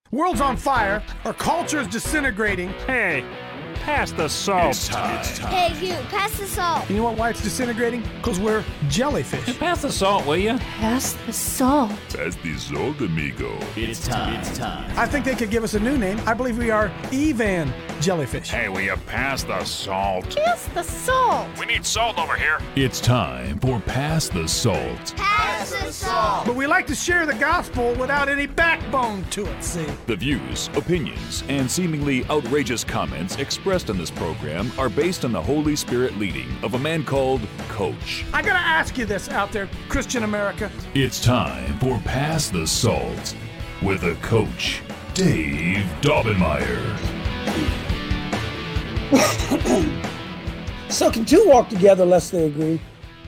World's on fire. Our culture is disintegrating. Hey, pass the salt. It's time. Hey, you, pass the salt. You know why it's disintegrating? Because we're jellyfish. Pass the salt, will you? Pass the salt. Pass the salt, amigo. It's time. I think they could give us a new name. I believe we are Evan jellyfish. Hey, will you pass the salt? Pass the salt. We need salt over here. It's time for Pass the Salt. Pass the salt. But we like to share the gospel without any backbone to it, see? The views, opinions, and seemingly outrageous comments expressed in this program are based on the Holy Spirit leading of a man called Coach. I gotta ask you this out there, Christian America. It's time for Pass the Salt with a coach, Dave Daubenmire. So can two walk together lest they agree?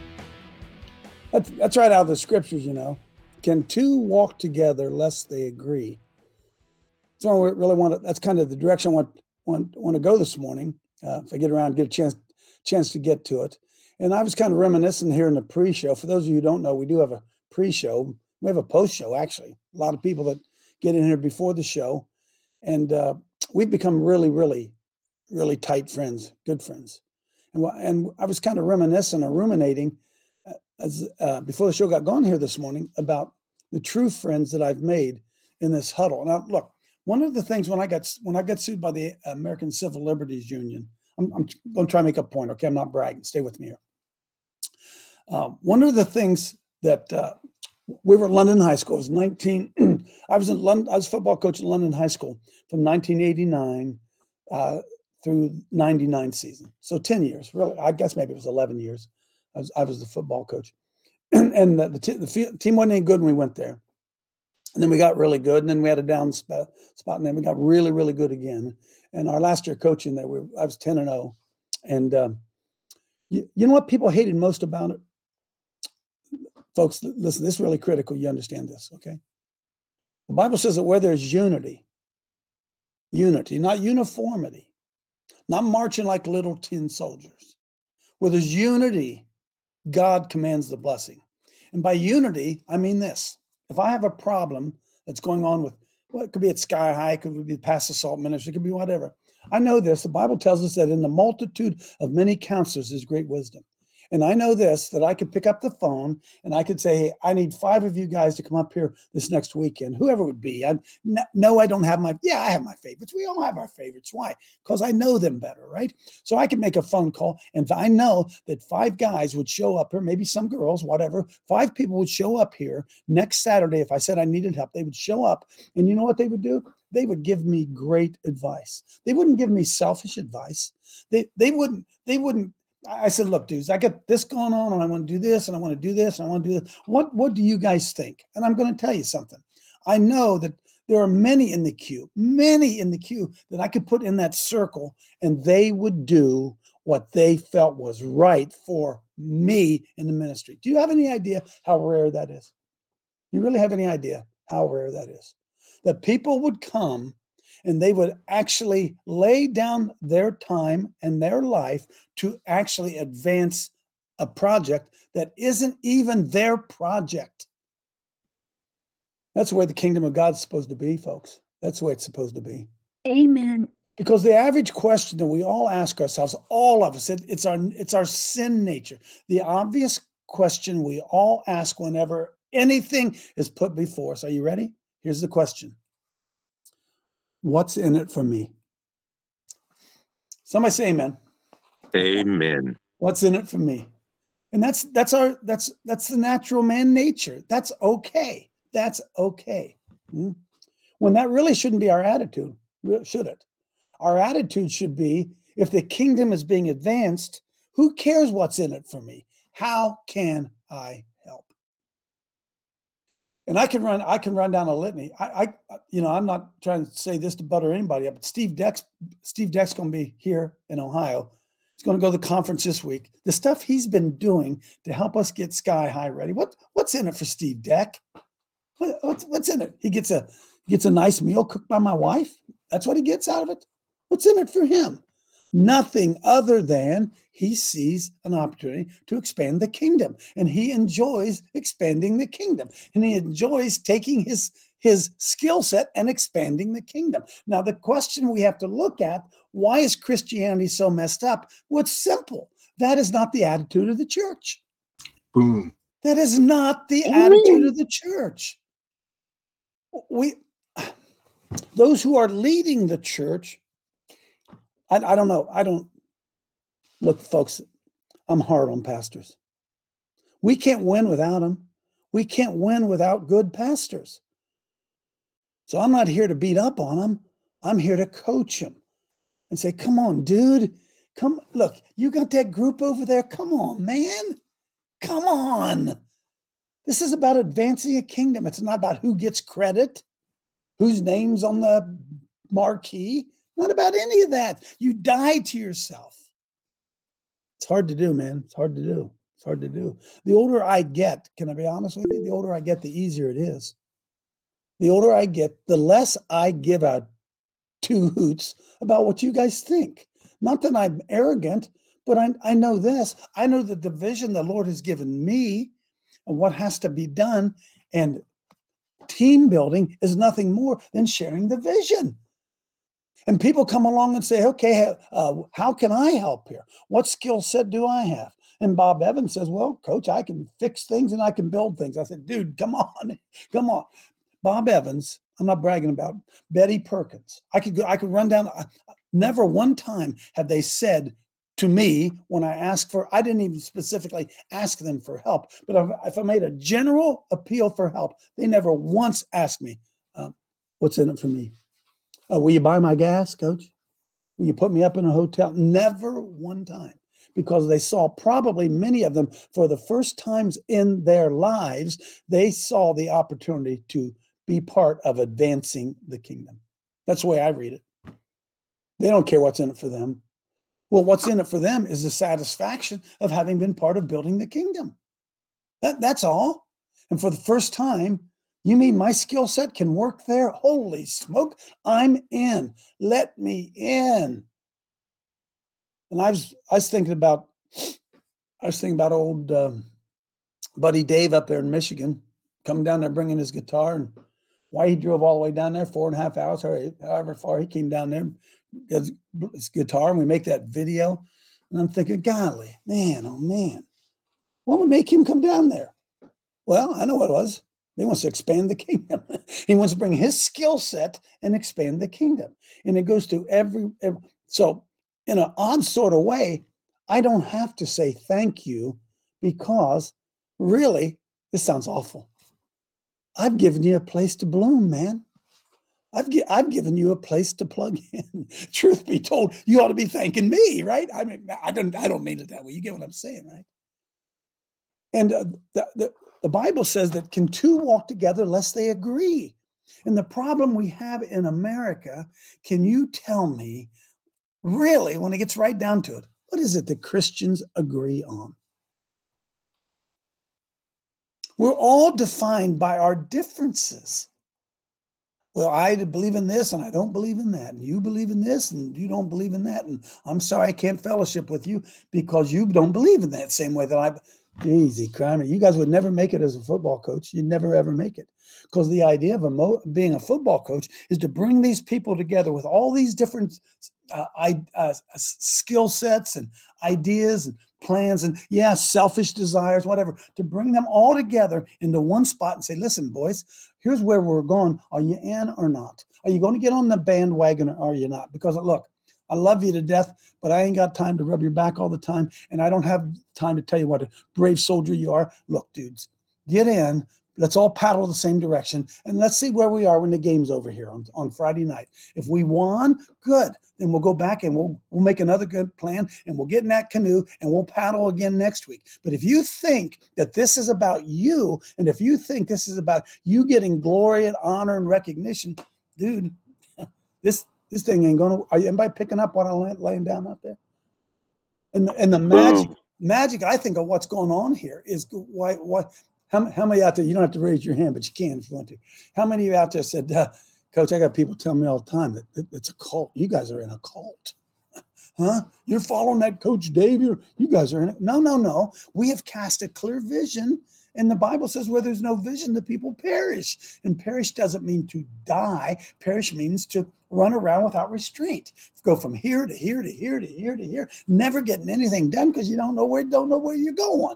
That's right out of the scriptures, you know. Can two walk together lest they agree? So I really want to, that's kind of the direction I want to go this morning. If I get around, get a chance to get to it. And I was kind of reminiscing here in the pre-show. For those of you who don't know, we do have a pre-show. We have a post-show, actually. A lot of people that get in here before the show. And we've become really, really, really tight friends, good friends. And I was kind of reminiscing or ruminating as before the show got going here this morning about the true friends that I've made in this huddle. Now, look, one of the things when I got sued by the American Civil Liberties Union, I'm going to try to make a point. Okay, I'm not bragging. Stay with me here. One of the things that we were at London High School. It was I was in London. I was football coach at London High School from 1989 through 99 season. So 10 years, really. I guess maybe it was 11 years. I was the football coach, and the team wasn't any good when we went there. And then we got really good, and then we had a down spot, and then we got really, really good again. And our last year coaching there, I was 10-0. And you know what people hated most about it? Folks, listen, this is really critical. You understand this, okay? The Bible says that where there's unity, not uniformity, not marching like little tin soldiers. Where there's unity, God commands the blessing. And by unity, I mean this. If I have a problem that's going on with, well, it could be at Sky High, it could be Pass the Salt Ministry, it could be whatever. I know this. The Bible tells us that in the multitude of many counselors is great wisdom. And I know this, that I could pick up the phone and I could say, hey, I need 5 of you guys to come up here this next weekend, whoever it would be. I don't have I have my favorites. We all have our favorites. Why? Because I know them better, right? So I could make a phone call and I know that 5 guys would show up here, maybe some girls, whatever. 5 people would show up here next Saturday. If I said I needed help, they would show up. And you know what they would do? They would give me great advice. They wouldn't give me selfish advice. They wouldn't. I said, look, dudes, I got this going on and I want to do this and I want to do this and I want to do this. What do you guys think? And I'm going to tell you something. I know that there are many in the queue that I could put in that circle and they would do what they felt was right for me in the ministry. Do you have any idea how rare that is? You really have any idea how rare that is? That people would come and they would actually lay down their time and their life to actually advance a project that isn't even their project. That's the way the kingdom of God's supposed to be, folks. That's the way it's supposed to be. Amen. Because the average question that we all ask ourselves, all of us, it's our sin nature. The obvious question we all ask whenever anything is put before us. Are you ready? Here's the question. What's in it for me? Somebody say amen. Amen. What's in it for me? And that's the natural man nature. That's okay. That's okay. When that really shouldn't be our attitude, should it? Our attitude should be, if the kingdom is being advanced, who cares what's in it for me? How can I help? And I can run down a litany. I'm not trying to say this to butter anybody up, but Steve Deck's going to be here in Ohio. He's going to go to the conference this week. The stuff he's been doing to help us get Sky High ready. What's in it for Steve Deck? What's in it? He gets a nice meal cooked by my wife. That's what he gets out of it. What's in it for him? Nothing other than he sees an opportunity to expand the kingdom, and he enjoys expanding the kingdom, and he enjoys taking his his skill set and expanding the kingdom. Now, the question we have to look at, why is Christianity so messed up? Well, it's simple. That is not the attitude of the church. Boom. That is not the attitude of the church. Those who are leading the church, I don't know. Look, folks, I'm hard on pastors. We can't win without them. We can't win without good pastors. So I'm not here to beat up on them. I'm here to coach them and say, come on, dude. Come, look, you got that group over there. Come on, man. Come on. This is about advancing a kingdom. It's not about who gets credit, whose name's on the marquee. Not about any of that. You die to yourself. It's hard to do, man. It's hard to do. It's hard to do. The older I get, can I be honest with you? The older I get, the easier it is. The older I get, the less I give out two hoots about what you guys think. Not that I'm arrogant, but I know this. I know the vision the Lord has given me and what has to be done. And team building is nothing more than sharing the vision. And people come along and say, okay, how can I help here? What skill set do I have? And Bob Evans says, well, coach, I can fix things and I can build things. I said, dude, come on. Bob Evans, I'm not bragging about Betty Perkins. I could run down. Never one time have they said to me when I asked for, I didn't even specifically ask them for help, but if I made a general appeal for help, they never once asked me, what's in it for me? Will you buy my gas, coach? Will you put me up in a hotel? Never one time, because they saw, probably many of them for the first times in their lives, they saw the opportunity to be part of advancing the kingdom. That's the way I read it. They don't care what's in it for them. Well, what's in it for them is the satisfaction of having been part of building the kingdom. That's all. And for the first time, you mean my skill set can work there? Holy smoke, I'm in. Let me in. And I was thinking about old buddy Dave up there in Michigan, coming down there bringing his guitar, and why he drove all the way down there, 4.5 hours, or however far he came down there, his guitar, and we make that video. And I'm thinking, golly, man, oh man, what would make him come down there? Well, I know what it was. He wants to expand the kingdom. He wants to bring his skill set and expand the kingdom. And it goes to every so in an odd sort of way, I don't have to say thank you, because really, this sounds awful. I've given you a place to bloom, man. I've given you a place to plug in. Truth be told, you ought to be thanking me, right? I mean, I don't mean it that way. You get what I'm saying, right? And the Bible says that can two walk together lest they agree? And the problem we have in America, can you tell me, really, when it gets right down to it, what is it that Christians agree on? We're all defined by our differences. Well, I believe in this and I don't believe in that. And you believe in this and you don't believe in that. And I'm sorry I can't fellowship with you because you don't believe in that same way that I... Easy, Kramer. You guys would never make it as a football coach. You'd never, ever make it. Because the idea of being a football coach is to bring these people together with all these different skill sets and ideas and plans and, selfish desires, whatever, to bring them all together into one spot and say, listen, boys, here's where we're going. Are you in or not? Are you going to get on the bandwagon or are you not? Because, look, I love you to death, but I ain't got time to rub your back all the time, and I don't have time to tell you what a brave soldier you are. Look, dudes, get in. Let's all paddle the same direction, and let's see where we are when the game's over here on Friday night. If we won, good. Then we'll go back and we'll make another good plan, and we'll get in that canoe, and we'll paddle again next week. But if you think that this is about you, and if you think this is about you getting glory and honor and recognition, dude, this thing ain't going to... Are anybody picking up what I'm laying down out there? And the magic, I think, of what's going on here is why how many out there, you don't have to raise your hand, but you can if you want to. How many of you out there said, Coach, I got people telling me all the time that it's a cult. You guys are in a cult. Huh? You're following that Coach Dave. You guys are in it. No. We have cast a clear vision, And the Bible says where there's no vision, the people perish. And perish doesn't mean to die. Perish means to run around without restraint. Go from here to here to here to here to here, never getting anything done because you don't know where you're going.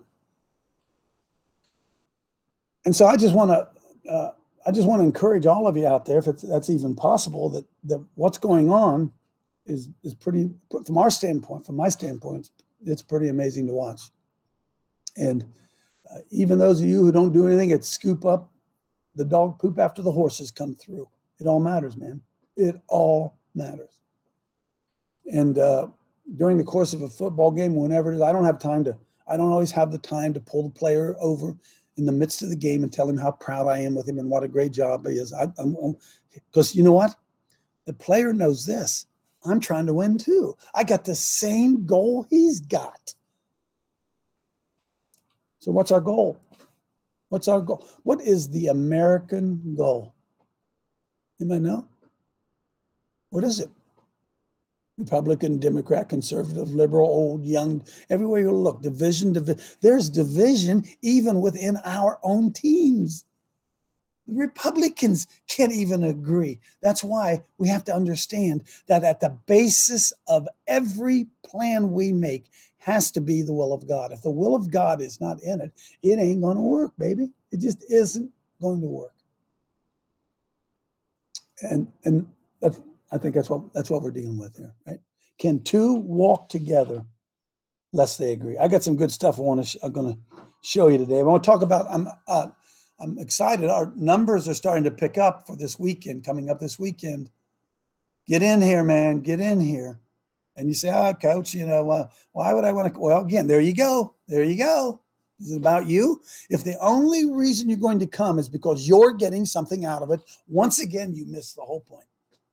And so I just want to encourage all of you out there, if that's even possible, that what's going on is pretty, from my standpoint, it's pretty amazing to watch. And even those of you who don't do anything, it's scoop up the dog poop after the horses come through. It all matters, man. It all matters. And during the course of a football game, whenever it is, I don't always have the time to pull the player over in the midst of the game and tell him how proud I am with him and what a great job he is. Because you know what? The player knows this. I'm trying to win too. I got the same goal he's got. So what's our goal? What's our goal? What is the American goal? Anybody know? What is it? Republican, Democrat, conservative, liberal, old, young, everywhere you look, division. There's division even within our own teams. Republicans can't even agree. That's why we have to understand that at the basis of every plan we make has to be the will of God. If the will of God is not in it, it ain't going to work, baby. It just isn't going to work. And that's, I think that's what we're dealing with here, right? Can two walk together lest they agree? I got some good stuff I'm going to show you today. I want to talk about. I'm excited. Our numbers are starting to pick up for this weekend. Coming up this weekend. Get in here, man. Get in here. And you say, "Oh, Coach, why would I want to?" Well, again, there you go. There you go. Is it about you? If the only reason you're going to come is because you're getting something out of it, once again, you miss the whole point.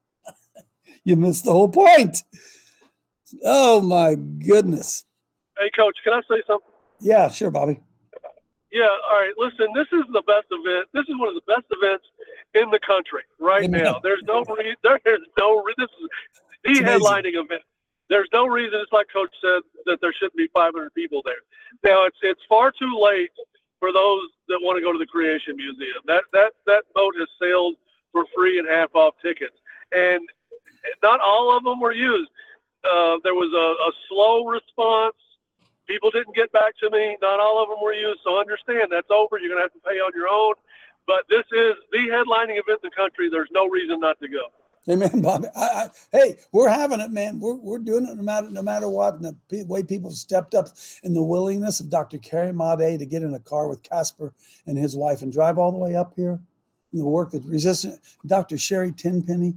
You missed the whole point. Oh, my goodness. Hey, Coach, can I say something? Yeah, sure, Bobby. Yeah, all right. Listen, this is the best event. This is one of the best events in the country right now. There's no reason. This is the headlining event. There's no reason, it's like Coach said, that there shouldn't be 500 people there. Now, it's far too late for those that want to go to the Creation Museum. That boat has sailed for free and half off tickets. And not all of them were used. There was a slow response. People didn't get back to me. Not all of them were used. So understand that's over. You're going to have to pay on your own. But this is the headlining event in the country. There's no reason not to go. Amen, Bobby. Hey, we're having it, man. We're doing it no matter what. And the way people have stepped up and the willingness of Dr. Carrie Made to get in a car with Casper and his wife and drive all the way up here. And the work that resistant Dr. Sherry Tenpenny,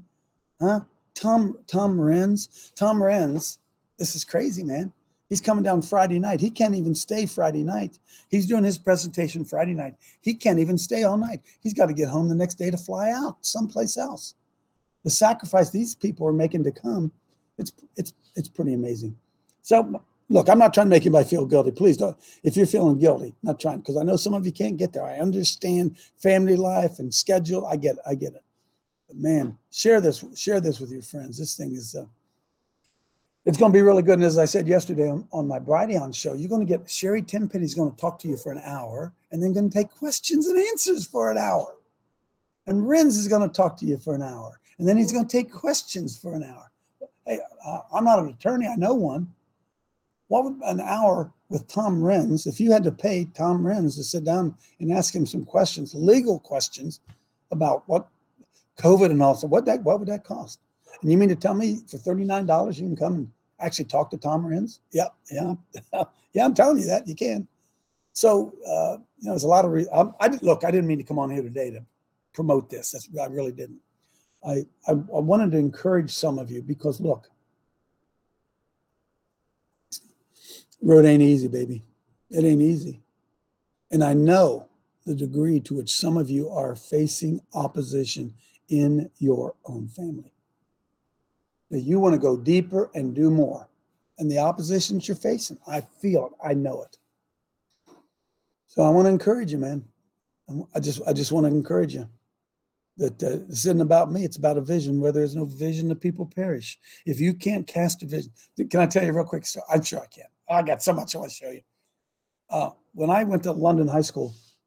Tom Renz. Tom Renz, this is crazy, man. He's coming down Friday night. He can't even stay Friday night. He's doing his presentation Friday night. He can't even stay all night. He's got to get home the next day to fly out someplace else. The sacrifice these people are making to come, it's pretty amazing. So, look, I'm not trying to make anybody feel guilty. Please don't. If you're feeling guilty, not trying, because I know some of you can't get there. I understand family life and schedule. I get it. But man, share this with your friends. This thing is, it's going to be really good. And as I said yesterday on my Brighteon show, you're going to get Sherry Tenpenny's going to talk to you for an hour and then going to take questions and answers for an hour. And Renz is going to talk to you for an hour. And then he's going to take questions for an hour. Hey, I'm not an attorney. I know one. What would an hour with Tom Renz, if you had to pay Tom Renz to sit down and ask him some questions, legal questions about what COVID and all, so what would that cost? And you mean to tell me for $39 you can come and actually talk to Tom Renz? Yep, yeah. Yeah, I'm telling you that. You can. So, there's a lot of I didn't mean to come on here today to promote this. I really didn't. I wanted to encourage some of you because, look, road ain't easy, baby. It ain't easy. And I know the degree to which some of you are facing opposition in your own family. That you want to go deeper and do more. And the opposition that you're facing, I feel it. I know it. So I want to encourage you, man. I just want to encourage you. That this isn't about me. It's about a vision. Where there's no vision, the people perish. If you can't cast a vision, can I tell you a real quick story? I'm sure I can. I got so much I want to show you. When I went to London High School,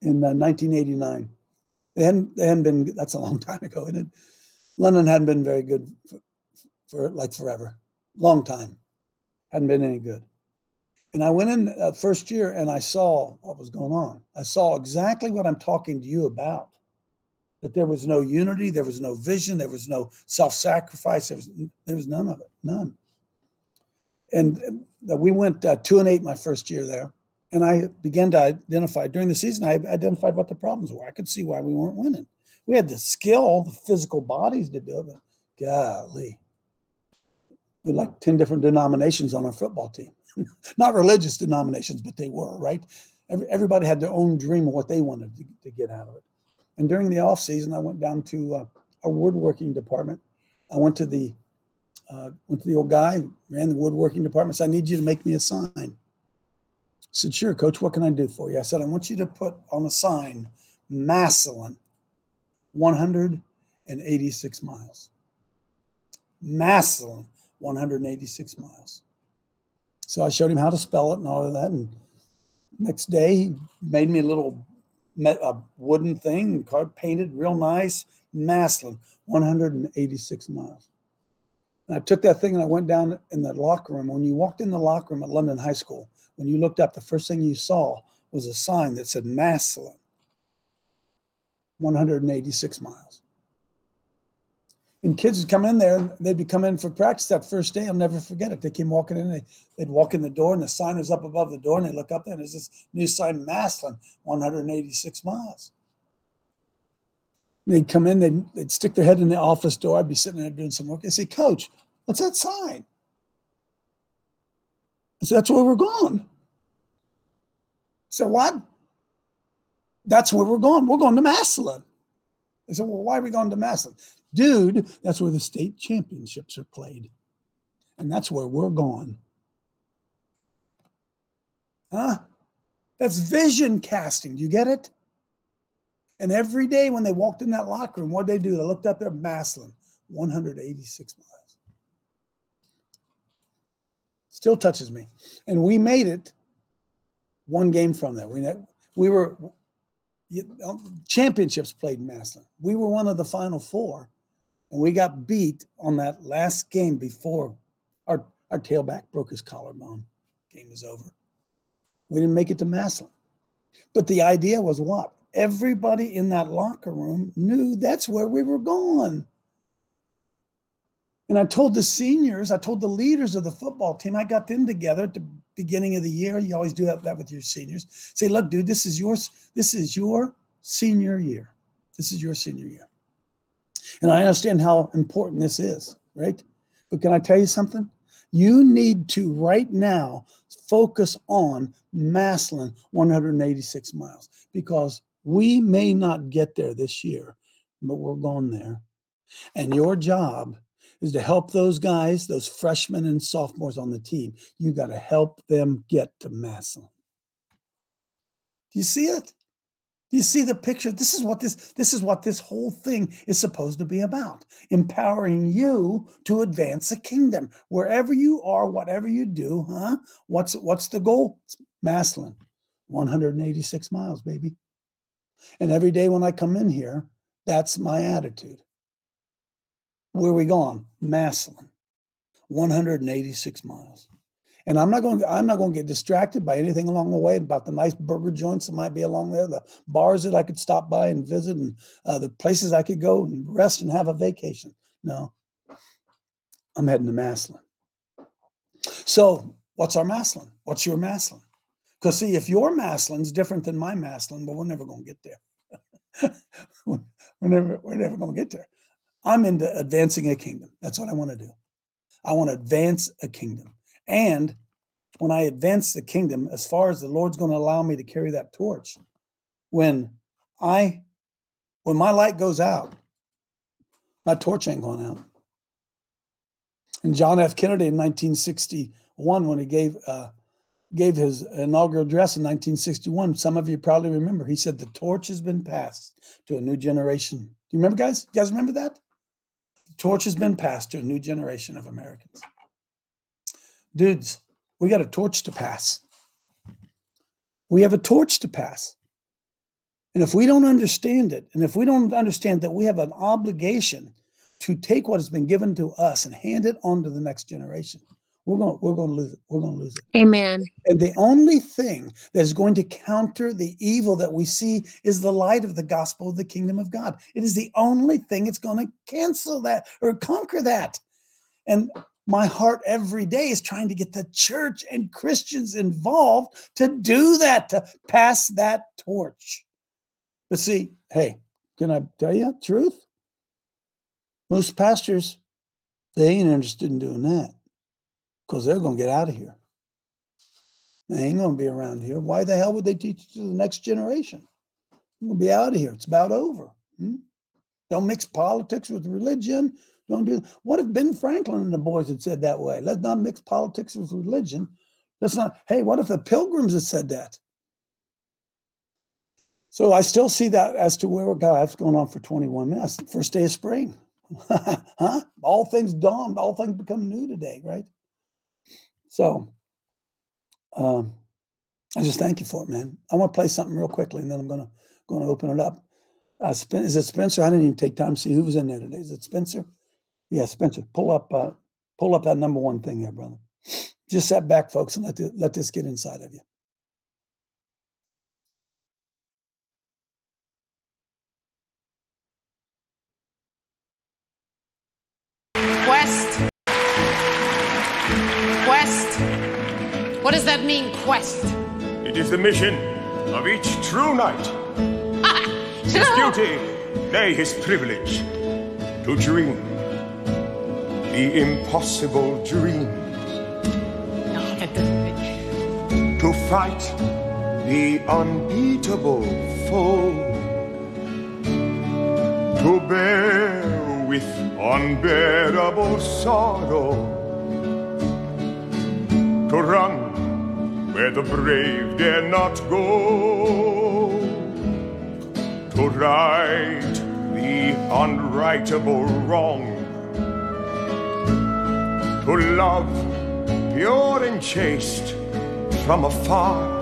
in 1989. They hadn't been, that's a long time ago, isn't it? London hadn't been very good for like forever. Long time. Hadn't been any good. And I went in first year and I saw what was going on. I saw exactly what I'm talking to you about. That there was no unity, there was no vision, there was no self-sacrifice, there was none of it, none. And we went 2-8 my first year there. And I began to identify, during the season, I identified what the problems were. I could see why we weren't winning. We had the skill, the physical bodies to do it, but golly. We had like 10 different denominations on our football team. Not religious denominations, but they were, right? Everybody had their own dream of what they wanted to get out of it. And during the off season, I went down to our woodworking department. I went to the old guy who ran the woodworking department. Said, I need you to make me a sign. I said, sure, coach, what can I do for you? I said, I want you to put on a sign, Massillon, 186 miles. Massillon, 186 miles. So I showed him how to spell it and all of that. And next day, he made me a wooden thing, painted real nice, Massillon, 186 miles. And I took that thing and I went down in the locker room. When you walked in the locker room at London High School, when you looked up, the first thing you saw was a sign that said Massillon, 186 miles. And kids would come in there, and they'd be coming in for practice that first day. I'll never forget it. They came walking in, they'd walk in the door, and the sign was up above the door, and they look up there, and there's this new sign, Massillon, 186 miles. And they'd come in, they'd stick their head in the office door. I'd be sitting there doing some work. They'd say, Coach, what's that sign? I said, that's where we're going. I said, what? That's where we're going. We're going to Massillon. They said, well, why are we going to Massillon? Dude, that's where the state championships are played. And that's where we're going. Huh? That's vision casting. Do you get it? And every day when they walked in that locker room, what did they do? They looked up there, Massillon, 186 miles. Still touches me. And we made it one game from there. We were championships played in Massillon. We were one of the final four. And we got beat on that last game before our tailback broke his collarbone. Game was over. We didn't make it to Massillon. But the idea was what? Everybody in that locker room knew that's where we were going. And I told the seniors, I told the leaders of the football team, I got them together at the beginning of the year. You always do that with your seniors. Say, look, dude, this is your senior year. This is your senior year. And I understand how important this is, right? But can I tell you something? You need to right now focus on Massillon, 186 miles, because we may not get there this year, but we're going there. And your job is to help those guys, those freshmen and sophomores on the team. You got to help them get to Massillon. Do you see it? Do you see the picture? This is what this whole thing is supposed to be about. Empowering you to advance the kingdom. Wherever you are, whatever you do, huh? What's the goal? It's Massillon, 186 miles, baby. And every day when I come in here, that's my attitude. Where are we going? Massillon, 186 miles. And I'm not going to get distracted by anything along the way about the nice burger joints that might be along there, the bars that I could stop by and visit, and the places I could go and rest and have a vacation. No, I'm heading to Massillon. So what's our Massillon? What's your Massillon? Because see, if your Massillon's different than my Massillon, well, we're never going to get there. we're never going to get there. I'm into advancing a kingdom. That's what I want to do. I want to advance a kingdom. And when I advance the kingdom, as far as the Lord's going to allow me to carry that torch, when my light goes out, my torch ain't going out. And John F. Kennedy in 1961, when he gave his inaugural address in 1961, some of you probably remember, he said, the torch has been passed to a new generation. Do you remember, guys? You guys remember that? The torch has been passed to a new generation of Americans. Dudes, we got a torch to pass. We have a torch to pass. And if we don't understand it, and if we don't understand that we have an obligation to take what has been given to us and hand it on to the next generation, we're going to lose it. We're going to lose it. Amen. And the only thing that is going to counter the evil that we see is the light of the gospel of the kingdom of God. It is the only thing that's going to cancel that or conquer that. And my heart every day is trying to get the church and Christians involved to do that, to pass that torch. But see, hey, can I tell you the truth? Most pastors, they ain't interested in doing that because they're going to get out of here. They ain't going to be around here. Why the hell would they teach it to the next generation? We'll be out of here. It's about over. Don't mix politics with religion. Don't do. What if Ben Franklin and the boys had said that way? Let's not mix politics with religion. Let's not. Hey, what if the Pilgrims had said that? So I still see that as to where we're going. That's going on for 21 minutes. First day of spring. Huh? All things dawned. All things become new today, right? So I just thank you for it, man. I want to play something real quickly, and then I'm going to open it up. Is it Spencer? I didn't even take time to see who was in there today. Is it Spencer? Yeah, Spencer. Pull up that number one thing there, brother. Just sit back, folks, and let this get inside of you. Quest. What does that mean, quest? It is the mission of each true knight. His duty, nay, his privilege, to dream the impossible dream. No, that doesn't make... To fight the unbeatable foe. To bear with unbearable sorrow. To run where the brave dare not go. To right the unrightable wrong. To love pure and chaste from afar.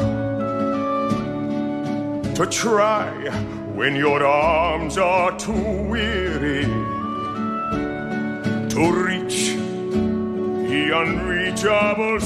To try when your arms are too weary. To reach the unreachable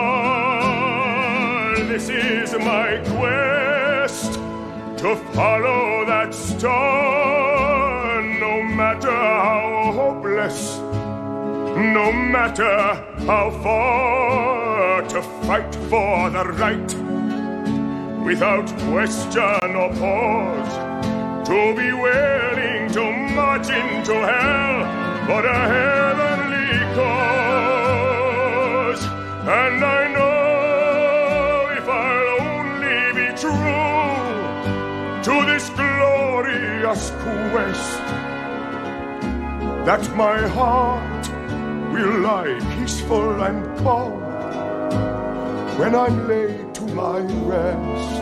star. This is my quest, to follow that star, no matter how hopeless, no matter how far, to fight for the right, without question or pause, to be willing to march into hell for a heavenly cause. And I know if I'll only be true to this glorious quest, that my heart will lie peaceful and calm when I'm laid to my rest,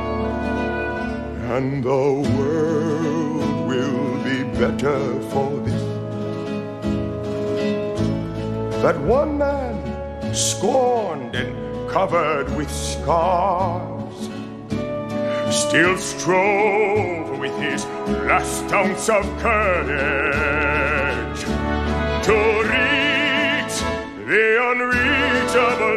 and the world will be better for this. That one man, scorned and covered with scars, still strove with his last ounce of courage to reach the unreachable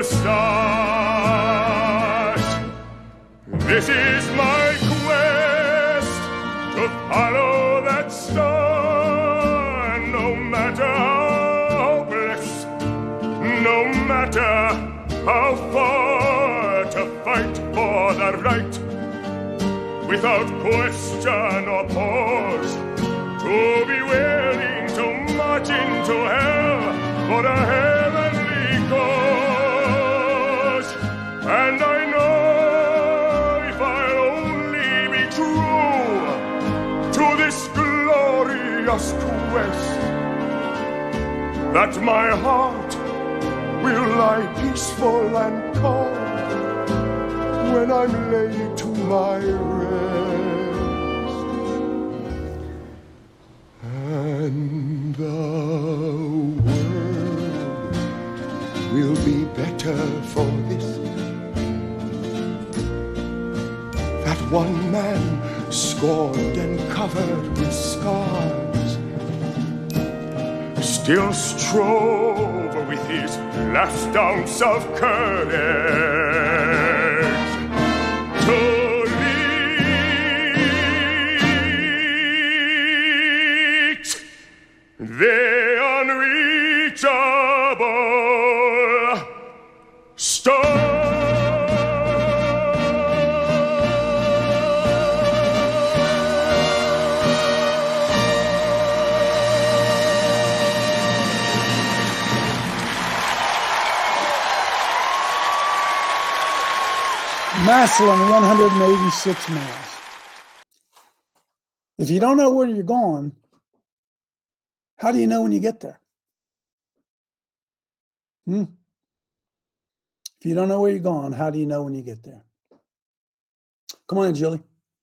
stars. This is my quest, to follow that star, no matter how hopeless, no matter how far, to fight for the right, without question or pause, to be willing to march into hell for a heavenly cause. And I know if I'll only be true to this glorious quest, that my heart will lie peaceful and calm when I'm laid to my rest, and the world will be better for this. That one man, scored and covered with scars, still strove with his last ounce of courage to reach the unreachable star. Massillon, 186 miles. If you don't know where you're going, how do you know when you get there? If you don't know where you're going, how do you know when you get there? Come on in, Julie.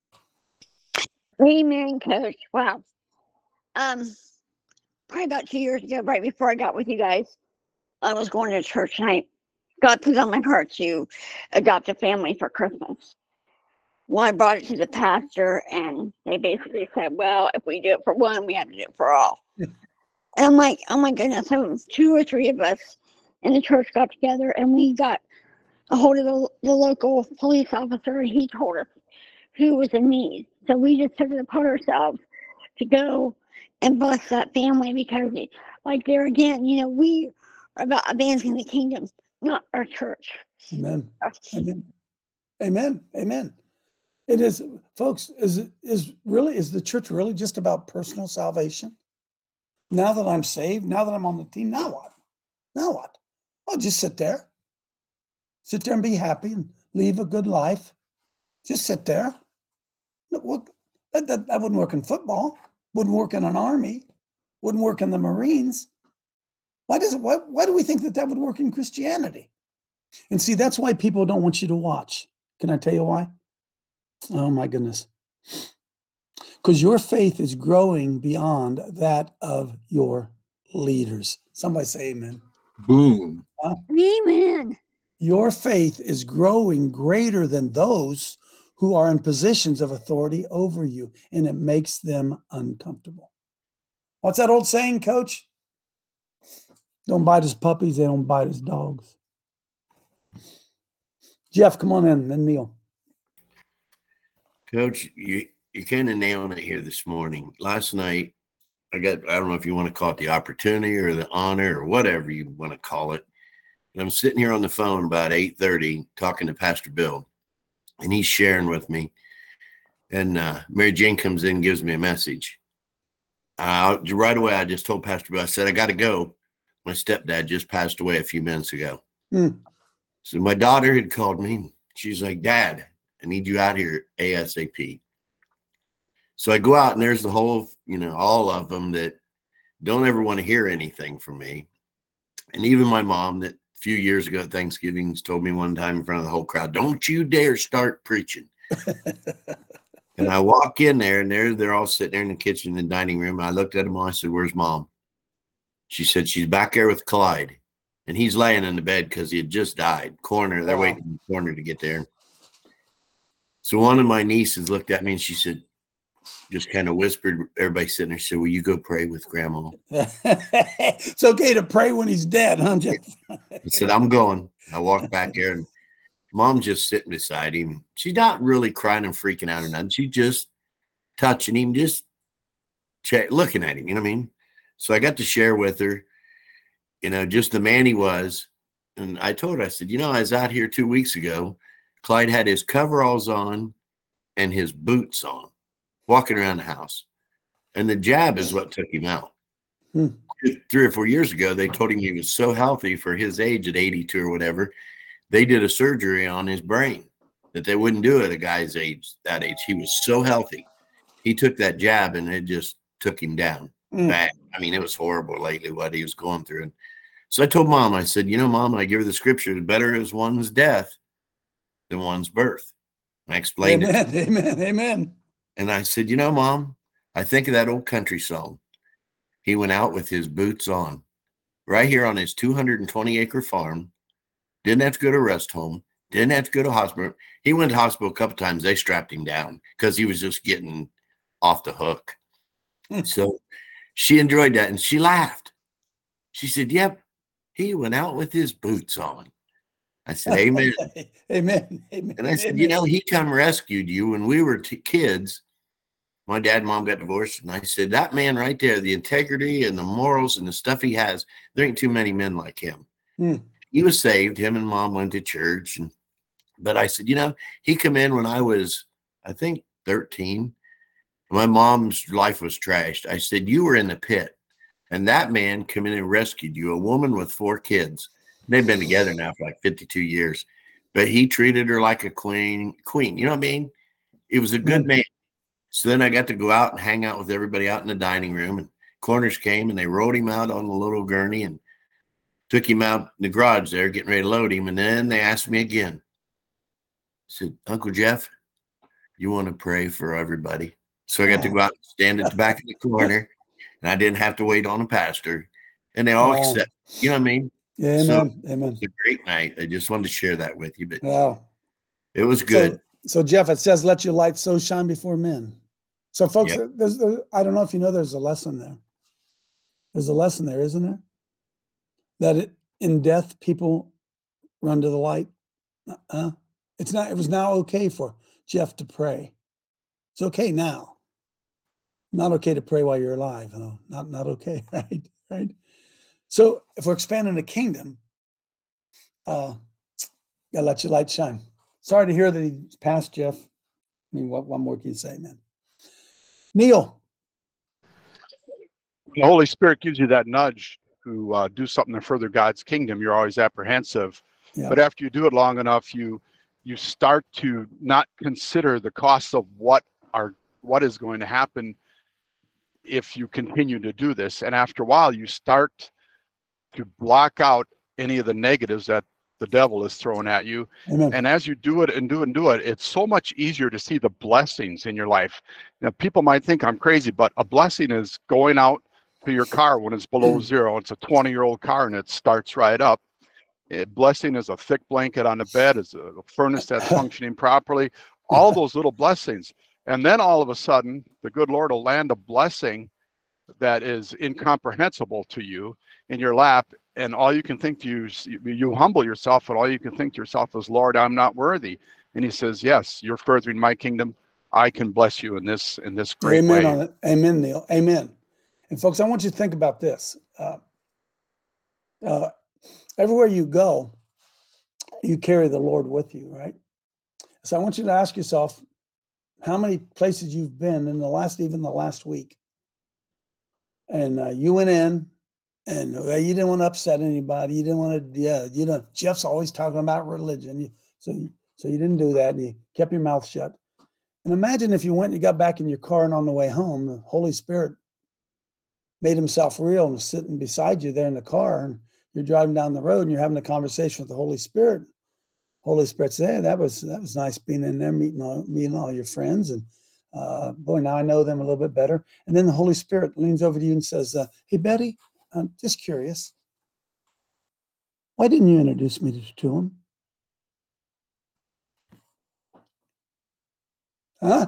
Amen, Coach. Wow. Probably about 2 years ago, right before I got with you guys, I was going to church and God put on my heart to adopt a family for Christmas. Well, I brought it to the pastor, and they basically said, well, if we do it for one, we have to do it for all. And I'm like, oh my goodness. So 2 or 3 of us in the church got together, and we got a hold of the local police officer, and he told us who was in need. So we just took it upon ourselves to go and bless that family, because, like, there again, we are about advancing the kingdom, not our church. Amen. Amen. Amen. Amen. It is, folks, is the church really just about personal salvation? Now that I'm saved, now that I'm on the team, now what? Now what? I'll just sit there. Sit there and be happy and live a good life. Just sit there. That wouldn't work in football, wouldn't work in an army, wouldn't work in the Marines. Why do we think that would work in Christianity? And see, that's why people don't want you to watch. Can I tell you why? Oh my goodness. Because your faith is growing beyond that of your leaders. Somebody say amen. Boom. Amen. Your faith is growing greater than those who are in positions of authority over you, and it makes them uncomfortable. What's that old saying, Coach? Don't bite his puppies, they don't bite his dogs. Jeff, come on in, then Neil. Coach, you're kind of nailing it here this morning. Last night, I don't know if you want to call it the opportunity or the honor or whatever you want to call it. And I'm sitting here on the phone about 8:30 talking to Pastor Bill, and he's sharing with me. And Mary Jane comes in and gives me a message. Right away, I just told Pastor Bill, I said, I got to go. My stepdad just passed away a few minutes ago. So my daughter had called me. She's like, Dad, I need you out here ASAP. So I go out, and there's the whole, all of them that don't ever want to hear anything from me. And even my mom that a few years ago at Thanksgiving told me one time in front of the whole crowd, don't you dare start preaching. And I walk in there, and they're all sitting there in the kitchen and dining room. I looked at them all. I said, where's Mom? She said, she's back there with Clyde. And he's laying in the bed because he had just died. Coroner, they're waiting for the coroner to get there. So one of my nieces looked at me, and she said, just kind of whispered, everybody sitting there, said, will you go pray with Grandma? It's okay to pray when he's dead, huh, Jeff? I said, I'm going. I walked back there, and Mom's just sitting beside him. She's not really crying and freaking out or nothing. She's just touching him, just looking at him, you know what I mean? So I got to share with her, just the man he was. And I told her, I said, I was out here 2 weeks ago. Clyde had his coveralls on and his boots on, walking around the house. And the jab is what took him out. 3 or 4 years ago, they told him he was so healthy for his age at 82 or whatever. They did a surgery on his brain that they wouldn't do at a guy's age, that age. He was so healthy. He took that jab, and it just took him down. Bad. I mean, it was horrible lately what he was going through. And so I told Mom, I said, Mom, I give her the scripture, better is one's death than one's birth. I explained it. Amen. Amen. And I said, Mom, I think of that old country song. He went out with his boots on, right here on his 220-acre farm, didn't have to go to a rest home, Didn't have to go to hospital. He went to hospital a couple times. They strapped him down because he was just getting off the hook. So she enjoyed that, and she laughed. She said, yep, he went out with his boots on. I said, amen. Amen. Amen. And I said, Amen. he come rescued you when we were kids. My dad and mom got divorced, and I said, that man right there, the integrity and the morals and the stuff he has, there ain't too many men like him. He was saved. Him and mom went to church. But I said, he come in when I was, I think, 13. My mom's life was trashed. I said, you were in the pit, and that man come in and rescued you, a woman with 4 kids. They've been together now for like 52 years, but he treated her like a queen. You know what I mean? It was a good man. So then I got to go out and hang out with everybody out in the dining room, and Corners came and they rode him out on the little gurney and took him out in the garage there, getting ready to load him. And then they asked me again, said, Uncle Jeff, you want to pray for everybody? So I got to go out and stand at the back of the corner, and I didn't have to wait on a pastor, and they all accept. You know what I mean? Yeah, amen. Amen. It's a great night. I just wanted to share that with you, but wow, it was good. So Jeff, it says, let your light so shine before men. So folks, there's, I don't know if you know, there's a lesson there. There's a lesson there, isn't there? That in death, people run to the light. It was now okay for Jeff to pray. It's okay now. Not okay to pray while you're alive. Not okay, right? So if we're expanding the kingdom, gotta let your light shine. Sorry to hear that he passed, Jeff. I mean, what more can you say, man? Neil. The Holy Spirit gives you that nudge to do something to further God's kingdom. You're always apprehensive, but after you do it long enough, you start to not consider the costs of what is going to happen if you continue to do this. And after a while, you start to block out any of the negatives that the devil is throwing at you. Amen. And as you do it and do it, it's so much easier to see the blessings in your life. Now, people might think I'm crazy, but a blessing is going out to your car when it's below zero. It's a 20-year-old car and it starts right up. A blessing is a thick blanket on the bed, is a furnace that's functioning properly, all those little blessings. And then all of a sudden, the good Lord will land a blessing that is incomprehensible to you in your lap. And all you can think to you humble yourself, and all you can think to yourself is, Lord, I'm not worthy. And he says, yes, you're furthering my kingdom. I can bless you in this great way. On it. Amen, Neil. Amen. And folks, I want you to think about this. Everywhere you go, you carry the Lord with you, right? So I want you to ask yourself how many places you've been in even the last week. And you went in, and you didn't want to upset anybody. You didn't want to, Jeff's always talking about religion. So you didn't do that, and you kept your mouth shut. And imagine if you went and you got back in your car, and on the way home, the Holy Spirit made himself real and was sitting beside you there in the car, and you're driving down the road and you're having a conversation with the Holy Spirit. Holy Spirit said, hey, that was nice being in there, meeting all your friends. And boy, now I know them a little bit better. And then the Holy Spirit leans over to you and says, hey, Betty, I'm just curious. Why didn't you introduce me to him? Huh?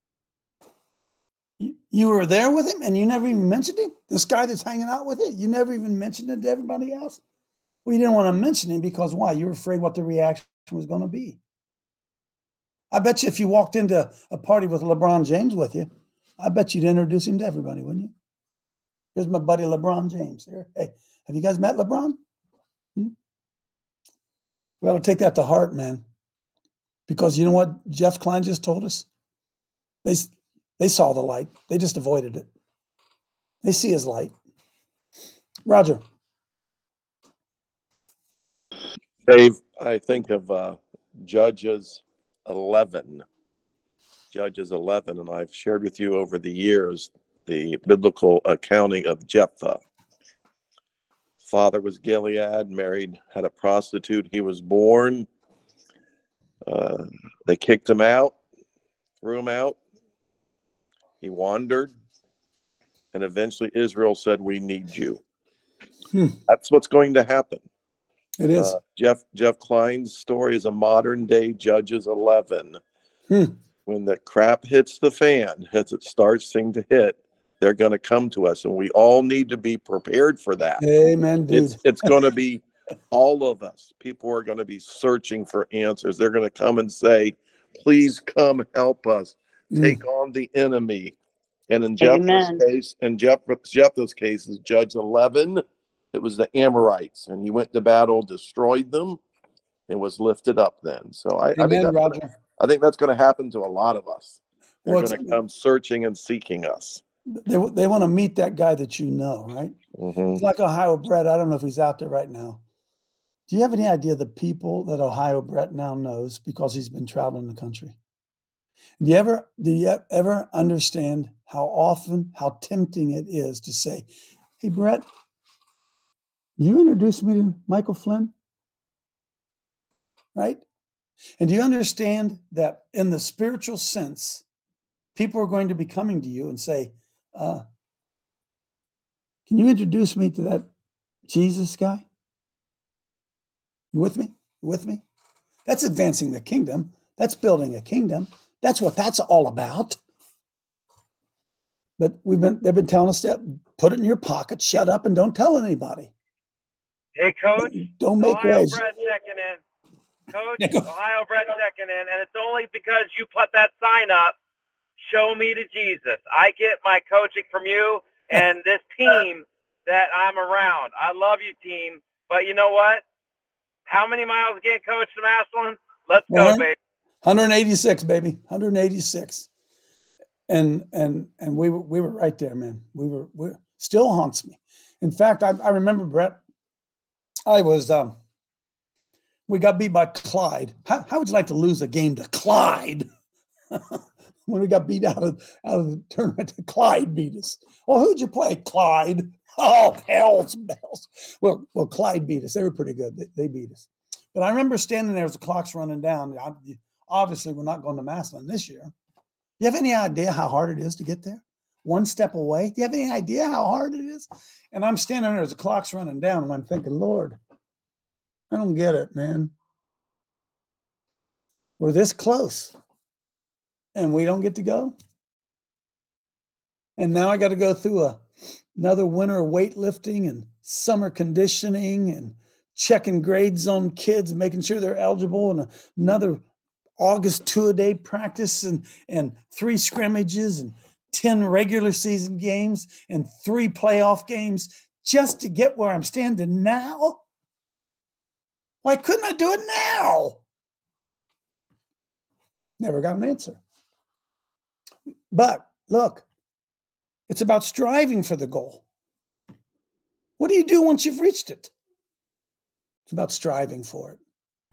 You were there with him and you never even mentioned him? This guy that's hanging out with it, you never even mentioned it to everybody else? Well, you didn't want to mention him because why? You were afraid what the reaction was going to be. I bet you if you walked into a party with LeBron James with you, I bet you'd introduce him to everybody, wouldn't you? Here's my buddy LeBron James here. Hey, have you guys met LeBron? We ought to take that to heart, man. Because you know what Jeff Klein just told us? They saw the light. They just avoided it. They see his light. Roger. Dave, I think of Judges 11. Judges 11, and I've shared with you over the years the biblical accounting of Jephthah. Father was Gilead, married, had a prostitute. He was born. They kicked him out, threw him out. He wandered, and eventually Israel said, we need you. That's what's going to happen. It is. Jeff Klein's story is a modern day Judges 11. When the crap hits the fan, as it starts to hit, they're going to come to us, and we all need to be prepared for that. Amen, dude. It's going to be all of us. People are going to be searching for answers. They're going to come and say, please come help us take on the enemy. And in Jephthah's case is Judge 11. It was the Amorites, and he went to battle, destroyed them, and was lifted up then. So I think that's going to happen to a lot of us. They're going to come searching and seeking us. They want to meet that guy that you know, right? It's like Ohio Brett. I don't know if he's out there right now. Do you have any idea the people that Ohio Brett now knows because he's been traveling the country? Do you ever understand how tempting it is to say, hey, Brett, you introduced me to Michael Flynn, right? And do you understand that in the spiritual sense, people are going to be coming to you and say, can you introduce me to that Jesus guy? You with me? You with me? That's advancing the kingdom. That's building a kingdom. That's what that's all about. But they've been telling us that put it in your pocket, shut up, and don't tell anybody. Hey, Coach. Don't make Ohio waves. Brett checking in. Coach, Ohio Brett checking in, and it's only because you put that sign up, show me to Jesus. I get my coaching from you and this team that I'm around. I love you, team. But you know what? How many miles again, Coach, to Massillon? Let's go, baby. 186, baby. 186. And we were right there, man. We still haunts me. In fact, I remember, Brett, we got beat by Clyde. How would you like to lose a game to Clyde? When we got beat out of the tournament, Clyde beat us. Well, who'd you play? Clyde. Oh, hell's bells. Well, Clyde beat us. They were pretty good. They beat us. But I remember standing there as the clock's running down. Obviously, we're not going to Massillon this year. You have any idea how hard it is to get there? One step away? Do you have any idea how hard it is? And I'm standing there as the clock's running down, and I'm thinking, Lord, I don't get it, man. We're this close, and we don't get to go. And now I got to go through another winter of weightlifting and summer conditioning and checking grades on kids and making sure they're eligible, and another August 2-a-day practice and 3 scrimmages and 10 regular season games and 3 playoff games just to get where I'm standing now? Why couldn't I do it now? Never got an answer. But look, it's about striving for the goal. What do you do once you've reached it? It's about striving for it.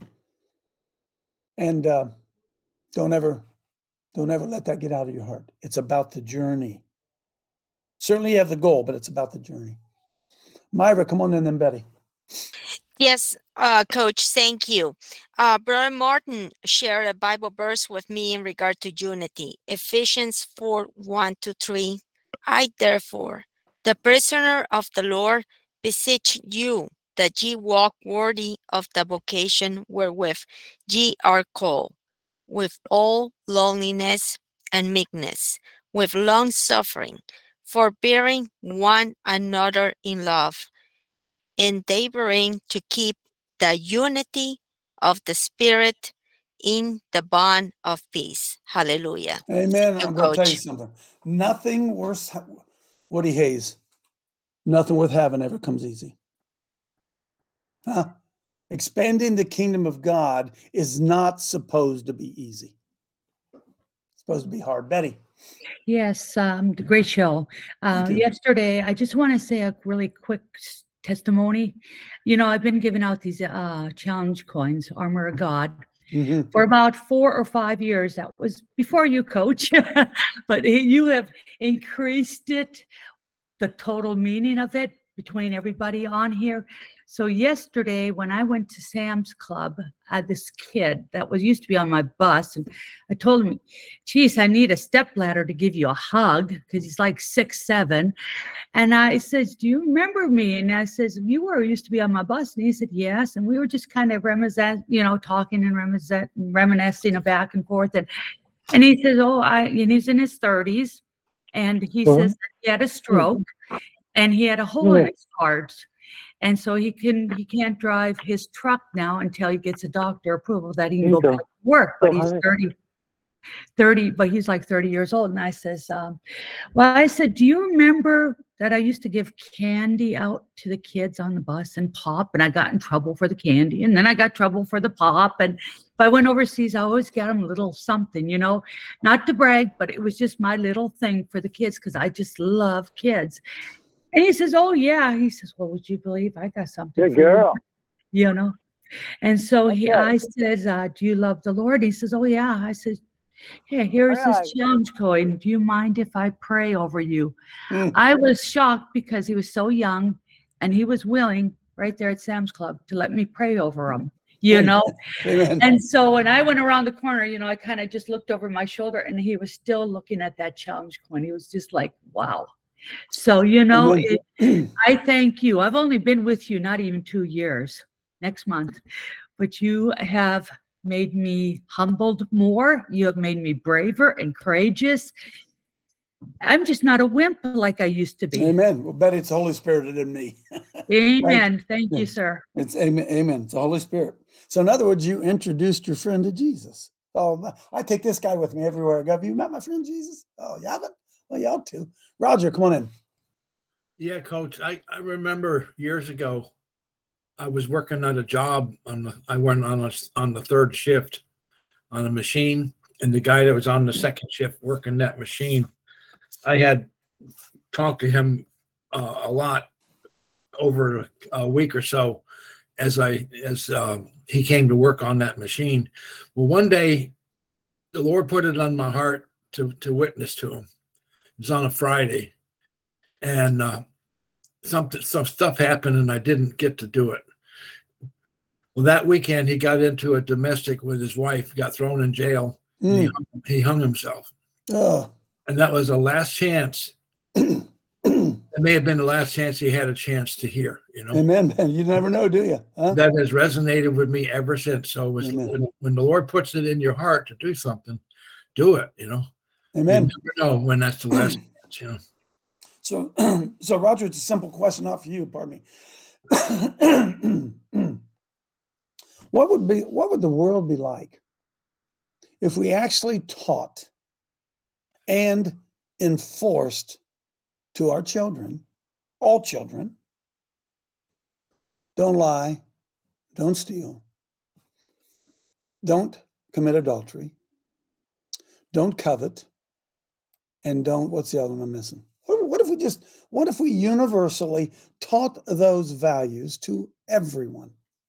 And don't ever let that get out of your heart. It's about the journey. Certainly you have the goal, but it's about the journey. Myra, come on in then, Betty. Yes, Coach, thank you. Brother Martin shared a Bible verse with me in regard to unity. Ephesians 4:1-3. I, therefore, the prisoner of the Lord, beseech you that ye walk worthy of the vocation wherewith ye are called, with all lowliness and meekness, with long suffering, forbearing one another in love, endeavoring to keep the unity of the Spirit in the bond of peace. Hallelujah. Amen. I'm going to tell you something. Nothing worth, Woody Hayes, nothing worth having ever comes easy. Huh? Expanding the kingdom of God is not supposed to be easy. It's supposed to be hard. Betty. Yes, great show. Yesterday, I just want to say a really quick testimony. You know, I've been giving out these challenge coins, Armor of God, for about 4 or 5 years. That was before you, Coach, but you have increased it, the total meaning of it. between everybody on here. So yesterday when I went to Sam's Club, I had this kid that used to be on my bus, and I told him, geez, I need a stepladder to give you a hug, because he's like 6'7". And I said, do you remember me? And I says, used to be on my bus. And he said, yes. And we were just kind of talking and reminiscing back and forth. And he says, and he's in his 30s. And he says he had a stroke and he had a hole in his heart. And so he can't drive his truck now until he gets a doctor approval that he can go back to work. But he's 30, but he's like 30 years old. And I says, I said, do you remember that I used to give candy out to the kids on the bus and pop? And I got in trouble for the candy. And then I got trouble for the pop. And if I went overseas, I always got them a little something, not to brag, but it was just my little thing for the kids, because I just love kids. And he says, oh, yeah. He says, well, would you believe I got something Good girl. You? And so I said, do you love the Lord? He says, oh, yeah. I said, hey, here's this challenge coin. Do you mind if I pray over you? I was shocked because he was so young and he was willing right there at Sam's Club to let me pray over him, Amen. And so when I went around the corner, I kind of just looked over my shoulder and he was still looking at that challenge coin. He was just like, wow. So, I thank you. I've only been with you not even 2 years, next month, but you have made me humbled more. You have made me braver and courageous. I'm just not a wimp like I used to be. Amen. Well, bet it's the Holy Spirit in me. Amen. Right? Thank you, sir. It's amen. Amen. It's the Holy Spirit. So in other words, you introduced your friend to Jesus. Oh, I take this guy with me everywhere I go. Have you met my friend Jesus? Oh, you haven't? Well, you ought to. Roger, come on in. Yeah, Coach. I remember years ago, I was working at a job I went on the third shift on a machine, and the guy that was on the second shift working that machine, I had talked to him a lot over a week or so as he came to work on that machine. Well, one day the Lord put it on my heart to witness to him. It was on a Friday, and some stuff happened and I didn't get to do it. Well, that weekend he got into a domestic with his wife, got thrown in jail. He hung himself. Oh. And that was the last chance. It may have been the last chance he had a chance to hear, Amen, man. You never know, do you? Huh? That has resonated with me ever since. So when the Lord puts it in your heart to do something, do it, Amen. You never know when that's the last chance, So Roger, it's a simple question, not for you, pardon me. What would the world be like if we actually taught and enforced to our children, all children, don't lie, don't steal, don't commit adultery, don't covet, and don't, what's the other one I'm missing? What if we universally taught those values to everyone?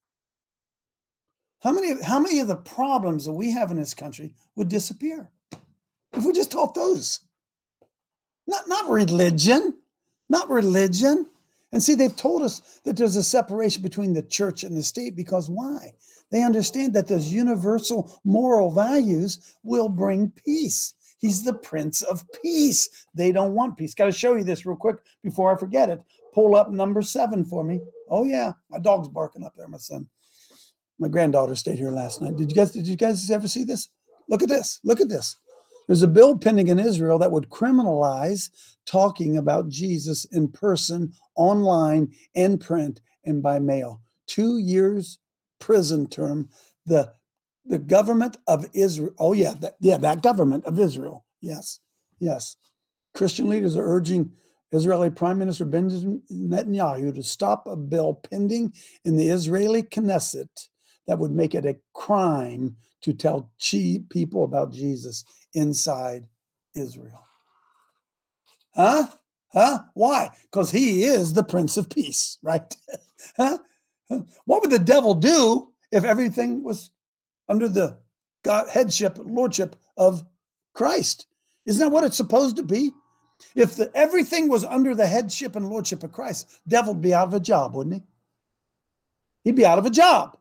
How many of the problems that we have in this country would disappear if we just taught those? Not religion, not religion. And see, they've told us that there's a separation between the church and the state because why? They understand that those universal moral values will bring peace. He's the Prince of Peace. They don't want peace. Got to show you this real quick before I forget it. Pull up number 7 for me. Oh yeah, my dog's barking up there, my son. My granddaughter stayed here last night. Did you guys ever see this? Look at this. Look at this. There's a bill pending in Israel that would criminalize talking about Jesus in person, online, in print, and by mail. 2 years prison term. The government of Israel. Oh yeah, that government of Israel. Yes. Christian leaders are urging Israeli Prime Minister Benjamin Netanyahu to stop a bill pending in the Israeli Knesset that would make it a crime to tell people about Jesus inside Israel. Huh? Why? Because he is the Prince of Peace, right? Huh? What would the devil do if everything was under the headship, lordship of Christ? Isn't that what it's supposed to be? If everything was under the headship and lordship of Christ, devil would be out of a job, wouldn't he? He'd be out of a job.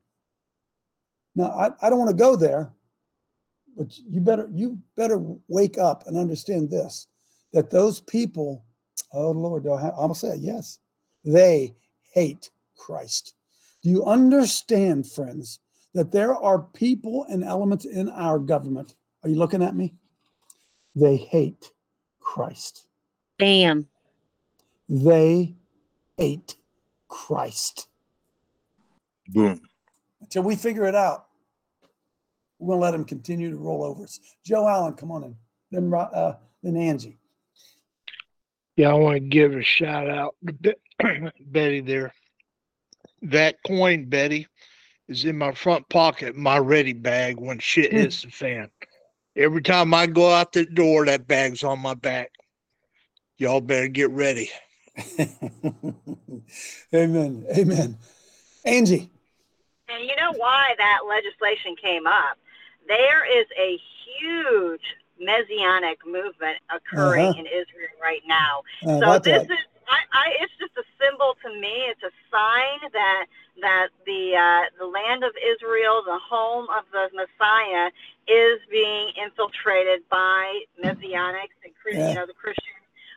Now, I don't want to go there, but you better wake up and understand this, that those people, oh Lord, I'm going to say it, yes, they hate Christ. Do you understand, friends, that there are people and elements in our government? Are you looking at me? They hate Christ. Damn. They hate Christ. Boom. Until we figure it out, we're going to let them continue to roll over us. Joe Allen, come on in. Then Angie. Yeah, I want to give a shout out to Betty there. That coin, Betty, is in my front pocket, my ready bag when shit hits the fan. Every time I go out the door, that bag's on my back. Y'all better get ready. Amen. Amen. Angie. And you know why that legislation came up? There is a huge Messianic movement occurring in Israel right now. So this is, it's just a symbol to me. It's a sign that the land of Israel, the home of the Messiah, is being infiltrated by Messianics and the Christians.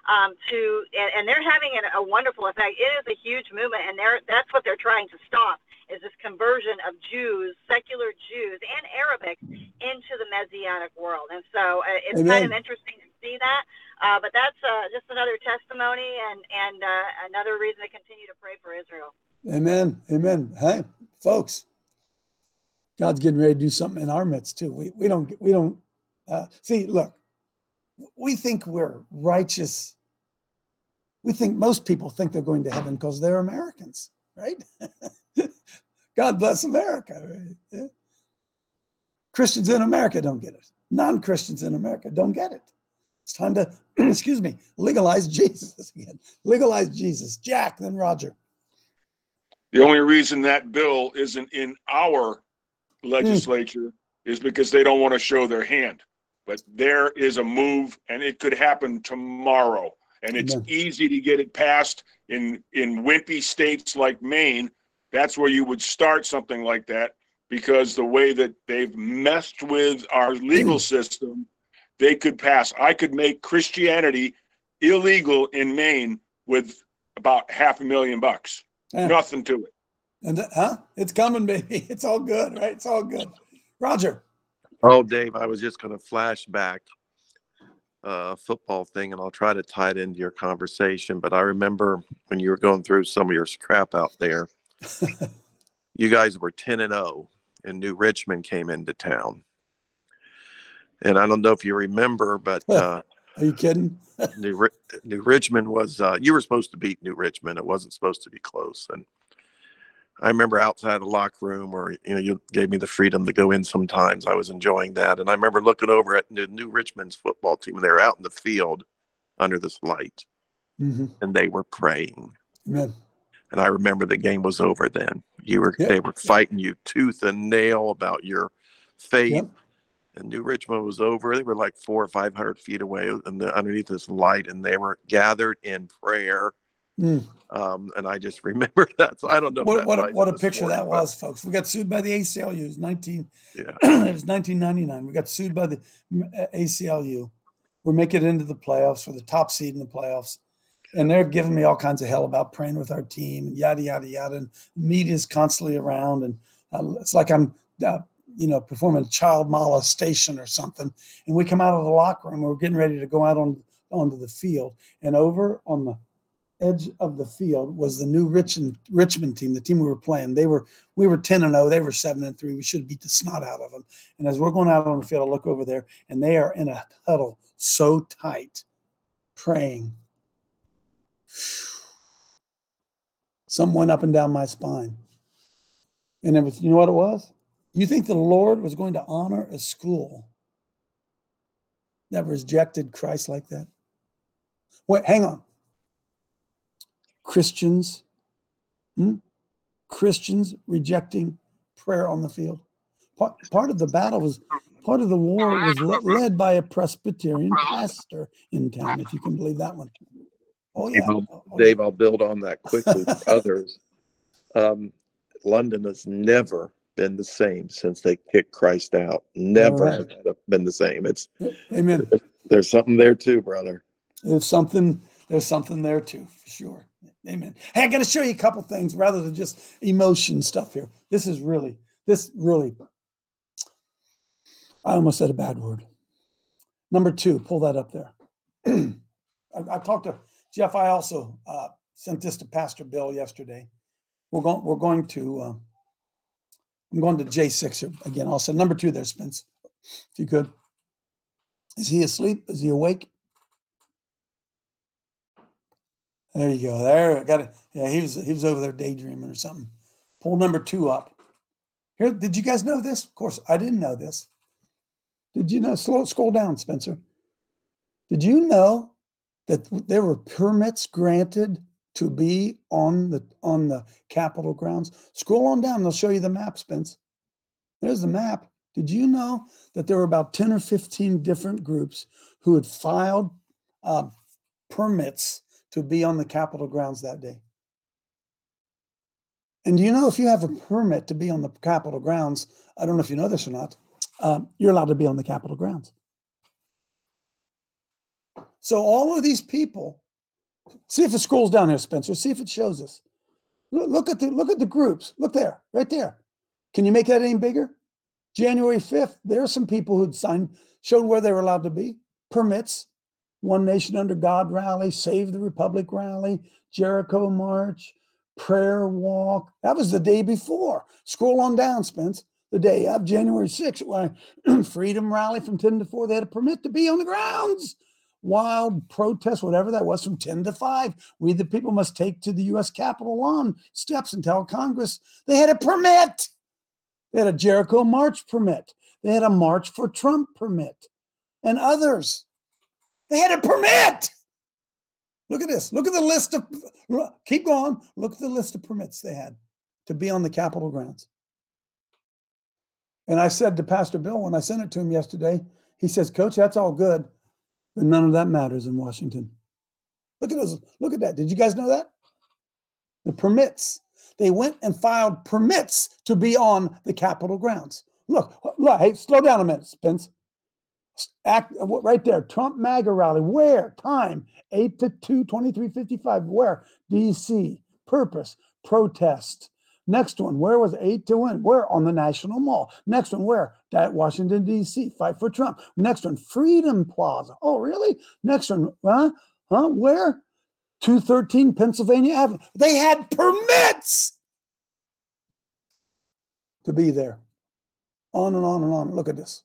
And they're having a wonderful effect. It is a huge movement, and that's what they're trying to stop, is this conversion of Jews, secular Jews and Arabics, into the Messianic world. And so it's kind of interesting to see that. But that's just another testimony and another reason to continue to pray for Israel. Amen. Amen. Hey, folks, God's getting ready to do something in our midst too. We don't see, look, we think we're righteous. We think most people think they're going to heaven because they're Americans, right? God bless America. Right? Yeah. Christians in America don't get it. Non-Christians in America don't get it. It's time to, legalize Jesus again. Legalize Jesus. Jack, then Roger. The only reason that bill isn't in our legislature is because they don't want to show their hand. But there is a move, and it could happen tomorrow. And it's easy to get it passed in wimpy states like Maine. That's where you would start something like that, because the way that they've messed with our legal system, they could pass. I could make Christianity illegal in Maine with about $500,000. Nothing to it. And it's coming, baby. It's all good, right? It's all good. Roger. Oh, Dave, I was just going to flash back a football thing, and I'll try to tie it into your conversation. But I remember when you were going through some of your crap out there, you guys were 10-0, and New Richmond came into town. And I don't know if you remember, but are you kidding? New Richmond was you were supposed to beat New Richmond. It wasn't supposed to be close. And I remember outside the locker room where, you gave me the freedom to go in sometimes. I was enjoying that. And I remember looking over at New Richmond's football team, and they were out in the field under this light, and they were praying. Amen. And I remember the game was over then. They were fighting you tooth and nail about your faith. Yep. And New Richmond was over. They were like 400 or 500 feet away underneath this light, and they were gathered in prayer. And I just remember that. So I don't know. What a picture that was, folks. We got sued by the ACLU. It was 1999. We got sued by the ACLU. We're making it into the playoffs for the top seed in the playoffs. And they're giving me all kinds of hell about praying with our team and yada, yada, yada. And media's constantly around. And it's like I'm, performing child molestation or something. And we come out of the locker room. We're getting ready to go out onto the field. And over on the edge of the field was the New Richmond team, the team we were playing. We were 10-0. They were 7-3. We should have beat the snot out of them. And as we're going out on the field, I look over there, and they are in a huddle so tight, praying. Some went up and down my spine. And it was, you know what it was? You think the Lord was going to honor a school that rejected Christ like that? Wait, hang on. Christians rejecting prayer on the field. Part of the battle was Part of the war was led by a Presbyterian pastor in town, if you can believe that one. Oh, yeah. Dave, I'll build on that quickly with others. London has never been the same since they kicked Christ out. Never has been the same. It's Amen. There's something there too, brother. There's something there too, for sure. Amen. Hey, I got to show you a couple things rather than just emotion stuff here. This really, I almost said a bad word. Number 2, pull that up there. I talked to Jeff. I also sent this to Pastor Bill yesterday. I'm going to J6 here again. Also, number 2 there, Spence, if you could. Is he asleep? Is he awake? There you go. There, I got it. Yeah, he was over there daydreaming or something. Pull number 2 up. Here, did you guys know this? Of course, I didn't know this. Did you know? Scroll down, Spencer. Did you know that there were permits granted to be on the Capitol grounds? Scroll on down. They'll show you the map, Spence. There's the map. Did you know that there were about 10 or 15 different groups who had filed permits to be on the Capitol grounds that day? And do you know if you have a permit to be on the Capitol grounds, I don't know if you know this or not, you're allowed to be on the Capitol grounds. So all of these people, see if it scrolls down here, Spencer. See if it shows us. Look at the groups. Look there, right there. Can you make that any bigger? January 5th, there are some people who'd showed where they were allowed to be. Permits, One Nation Under God rally, Save the Republic rally, Jericho March, prayer walk. That was the day before. Scroll on down, Spence. The day of January 6th, where Freedom Rally from 10 to 4, they had a permit to be on the grounds. Wild protest, whatever that was, from 10 to 5. We, the people, must take to the U.S. Capitol lawn steps and tell Congress they had a permit. They had a Jericho March permit. They had a March for Trump permit. And others. They had a permit. Look at this. Look at the list of, keep going. Look at the list of permits they had to be on the Capitol grounds. And I said to Pastor Bill, when I sent it to him yesterday, he says, Coach, that's all good, but none of that matters in Washington. Look at those. Look at that. Did you guys know that? The permits. They went and filed permits to be on the Capitol grounds. Look, hey, slow down a minute, Spence. Right there, Trump MAGA rally. Where? Time, 8 to 2, 23:55. Where? D.C. Purpose, protest. Next one, where was 8 to win? Where? On the National Mall. Next one, where? At Washington, D.C. Fight for Trump. Next one, Freedom Plaza. Oh, really? Next one, where? 213 Pennsylvania Avenue. They had permits to be there. On and on and on. Look at this.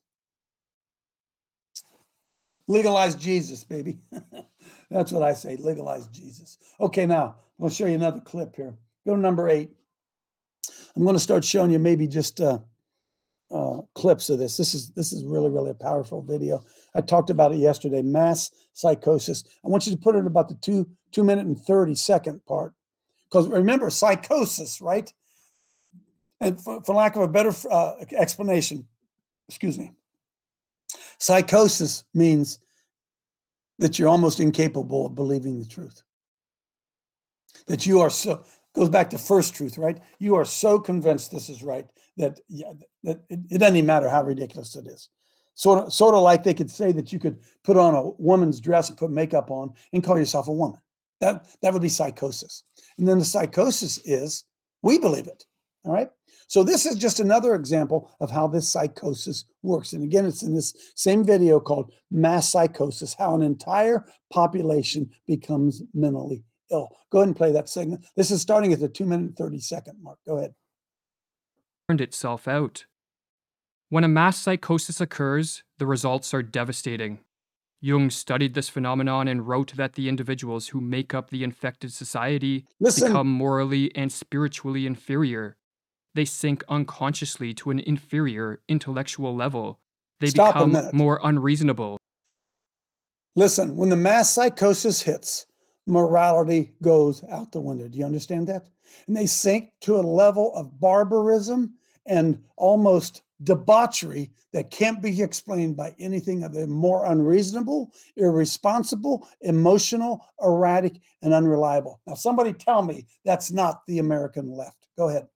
Legalize Jesus, baby. That's what I say. Legalize Jesus. Okay, now I'll show you another clip here. Go to number 8. I'm going to start showing you maybe just clips of this. This is really, really a powerful video. I talked about it yesterday. Mass psychosis. I want you to put it about the 2 minute and 30 second part, because remember, psychosis, right? And for lack of a better explanation, excuse me, psychosis means that you're almost incapable of believing the truth. That you are so, goes back to first truth, right? You are so convinced this is right that it doesn't even matter how ridiculous it is. Sort of like they could say that you could put on a woman's dress and put makeup on and call yourself a woman. That would be psychosis. And then the psychosis is, we believe it, all right? So this is just another example of how this psychosis works. And again, it's in this same video called Mass Psychosis, how an entire population becomes mentally ill. Go ahead and play that segment. This is starting at the 2 minute and 30 second mark. Go ahead. Turned itself out. When a mass psychosis occurs, the results are devastating. Jung studied this phenomenon and wrote that the individuals who make up the infected society become morally and spiritually inferior. They sink unconsciously to an inferior intellectual level. They become more unreasonable. Listen, when the mass psychosis hits, morality goes out the window. Do you understand that? And they sink to a level of barbarism and almost debauchery that can't be explained by anything other than more unreasonable, irresponsible, emotional, erratic, and unreliable. Now, somebody tell me that's not the American left. Go ahead.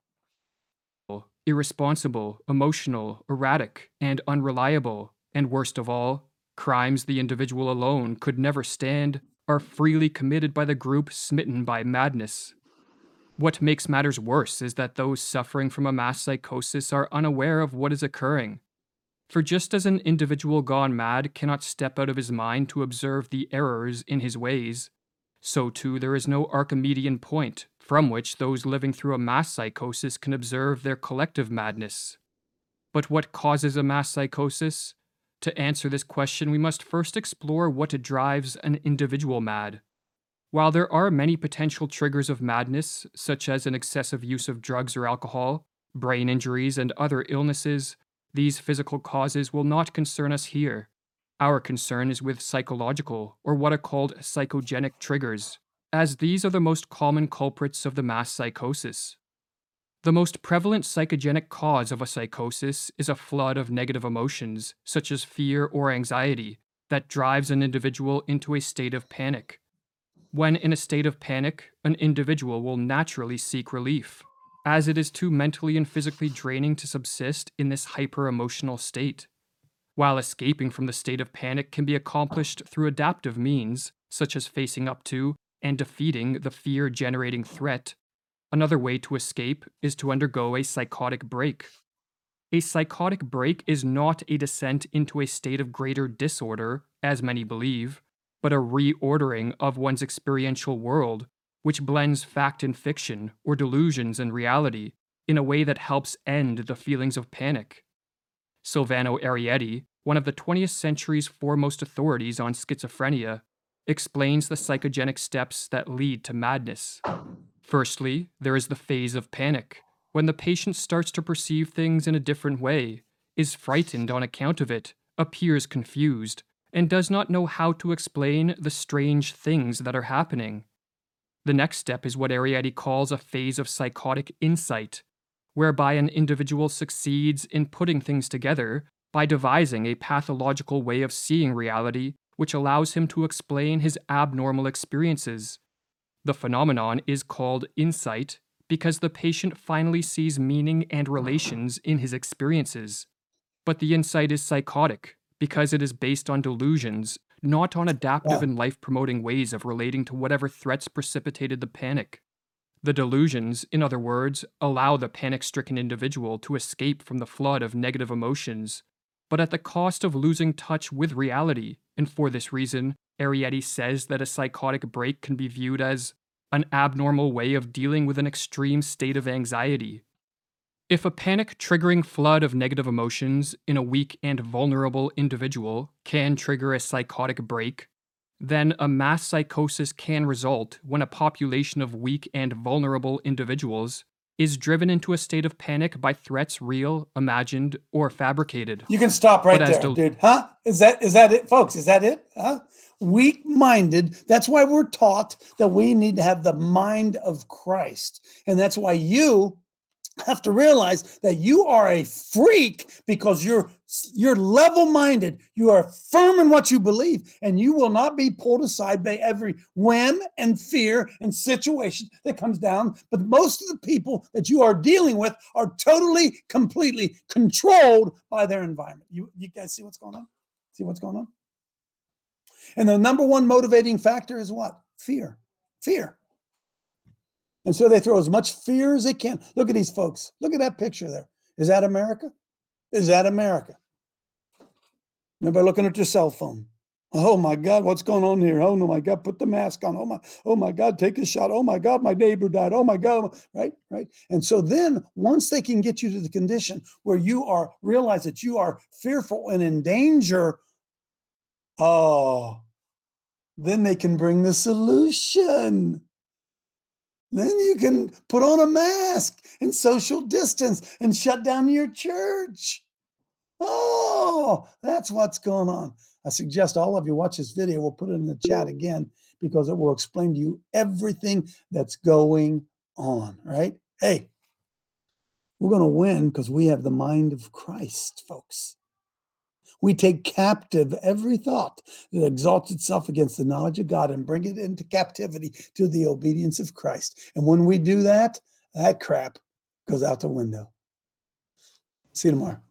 Irresponsible, emotional, erratic, and unreliable, and worst of all, crimes the individual alone could never stand, are freely committed by the group smitten by madness. What makes matters worse is that those suffering from a mass psychosis are unaware of what is occurring. For just as an individual gone mad cannot step out of his mind to observe the errors in his ways, so too there is no Archimedean point from which those living through a mass psychosis can observe their collective madness. But what causes a mass psychosis? To answer this question, we must first explore what drives an individual mad. While there are many potential triggers of madness, such as an excessive use of drugs or alcohol, brain injuries, and other illnesses, these physical causes will not concern us here. Our concern is with psychological, or what are called psychogenic triggers, as these are the most common culprits of the mass psychosis. The most prevalent psychogenic cause of a psychosis is a flood of negative emotions, such as fear or anxiety, that drives an individual into a state of panic. When in a state of panic, an individual will naturally seek relief, as it is too mentally and physically draining to subsist in this hyper-emotional state. While escaping from the state of panic can be accomplished through adaptive means, such as facing up to and defeating the fear-generating threat, another way to escape is to undergo a psychotic break. A psychotic break is not a descent into a state of greater disorder, as many believe, but a reordering of one's experiential world, which blends fact and fiction, or delusions and reality, in a way that helps end the feelings of panic. Silvano Arietti, one of the 20th century's foremost authorities on schizophrenia, explains the psychogenic steps that lead to madness. Firstly, there is the phase of panic, when the patient starts to perceive things in a different way, is frightened on account of it, appears confused, and does not know how to explain the strange things that are happening. The next step is what Arietti calls a phase of psychotic insight, whereby an individual succeeds in putting things together by devising a pathological way of seeing reality which allows him to explain his abnormal experiences. The phenomenon is called insight because the patient finally sees meaning and relations in his experiences. But the insight is psychotic because it is based on delusions, not on adaptive and life-promoting ways of relating to whatever threats precipitated the panic. The delusions, in other words, allow the panic-stricken individual to escape from the flood of negative emotions, but at the cost of losing touch with reality, and for this reason, Arietti says that a psychotic break can be viewed as an abnormal way of dealing with an extreme state of anxiety. If a panic-triggering flood of negative emotions in a weak and vulnerable individual can trigger a psychotic break, then a mass psychosis can result when a population of weak and vulnerable individuals is driven into a state of panic by threats real, imagined, or fabricated. You can stop right there, dude. Huh? Is that it, folks? Is that it? Huh? Weak-minded. That's why we're taught that we need to have the mind of Christ. And that's why you have to realize that you are a freak because you're level-minded. You are firm in what you believe, and you will not be pulled aside by every whim and fear and situation that comes down. But most of the people that you are dealing with are totally, completely controlled by their environment. You guys see what's going on? See what's going on? And the number one motivating factor is what? Fear. Fear. And so they throw as much fear as they can. Look at these folks. Look at that picture there. Is that America? Is that America? Everybody looking at your cell phone. Oh my God, what's going on here? Oh no, my God, put the mask on. Oh my God, take a shot. Oh my God, my neighbor died. Oh my God, right? And so then once they can get you to the condition where you are, realize that you are fearful and in danger, then they can bring the solution. Then you can put on a mask and social distance and shut down your church. Oh, that's what's going on. I suggest all of you watch this video. We'll put it in the chat again because it will explain to you everything that's going on, right? Hey, We're going to win because we have the mind of Christ, folks. We take captive every thought that exalts itself against the knowledge of God and bring it into captivity to the obedience of Christ. And when we do that, that crap goes out the window. See you tomorrow.